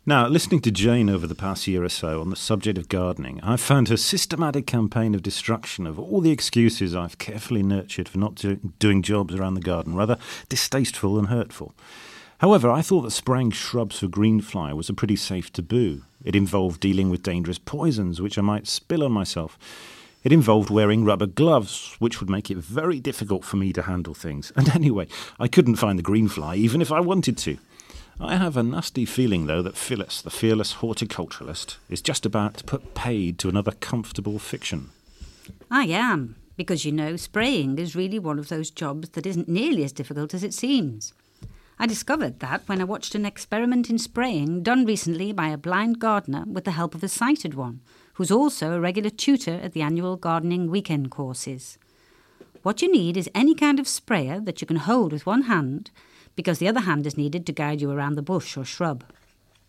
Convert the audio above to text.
Now, listening to Jane over the past year or so on the subject of gardening, I've found her systematic campaign of destruction of all the excuses I've carefully nurtured for not doing jobs around the garden rather distasteful and hurtful. However, I thought that spraying shrubs for greenfly was a pretty safe taboo. It involved dealing with dangerous poisons, which I might spill on myself. It involved wearing rubber gloves, which would make it very difficult for me to handle things. And anyway, I couldn't find the greenfly, even if I wanted to. I have a nasty feeling, though, that Phyllis, the fearless horticulturalist, is just about to put paid to another comfortable fiction. I am, because, spraying is really one of those jobs that isn't nearly as difficult as it seems. I discovered that when I watched an experiment in spraying done recently by a blind gardener with the help of a sighted one, who's also a regular tutor at the annual gardening weekend courses. What you need is any kind of sprayer that you can hold with one hand, because the other hand is needed to guide you around the bush or shrub.